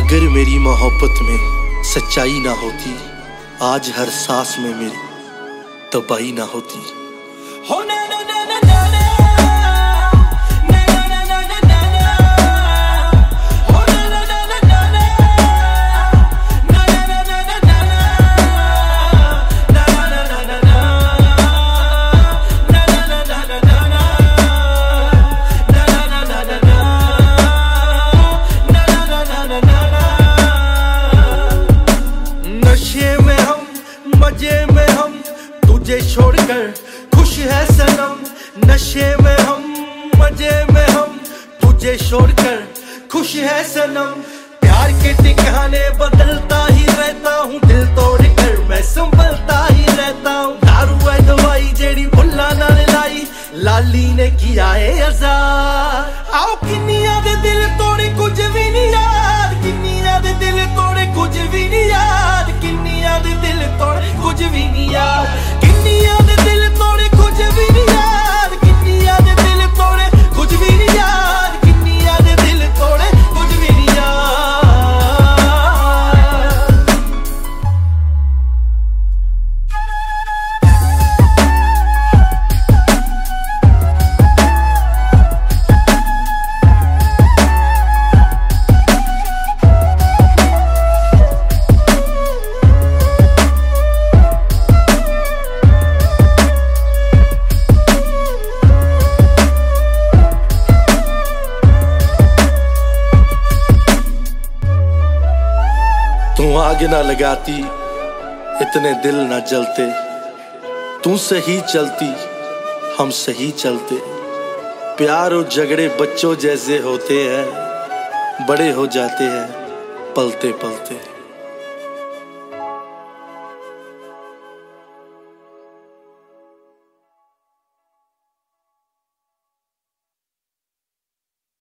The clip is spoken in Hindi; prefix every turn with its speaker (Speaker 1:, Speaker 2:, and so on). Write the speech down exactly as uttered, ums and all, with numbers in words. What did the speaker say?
Speaker 1: अगर मेरी मोहब्बत में सच्चाई ना होती, आज हर सांस में मेरी तबाही ना होती। हो ना ना ना ना ना ना ना ना ना ना ना ना हो ना ना ना ना ना ना ना ना ना ना ना ना ना ना ना ना नशे में हम, मजे में हम, तुझे छोड़कर खुश है सनम। नशे में हम, मजे में हम, तुझे छोड़कर खुश है सनम। प्यार के ठिकाने बदलता ही रहता हूँ, दिल तोड़ कर मैं संभलता ही रहता हूँ। दारू है दवाई जेड़ी भुल्ला ना लाई, लाली ने किया है आजाद। आओ किन्निया दे दिल तोड़े कुछ भी नहीं याद, किन्निया दे दिल तोड़े कुछ भी नहीं याद, किन्निया दे दिल तोड़े कुछ भी नहीं याद, किन्निया दे दिल तोड़े कुछ भी नहीं याद, किन्निया दे दिल तोड़े कुछ भी नहीं याद, किन्निया दे दिल तोड़े कुछ भी नहीं याद। तू आग ना लगाती, इतने दिल ना जलते, तू सही चलती, हम सही चलते। प्यार और झगड़े बच्चों जैसे होते हैं, बड़े हो जाते हैं पलते पलते।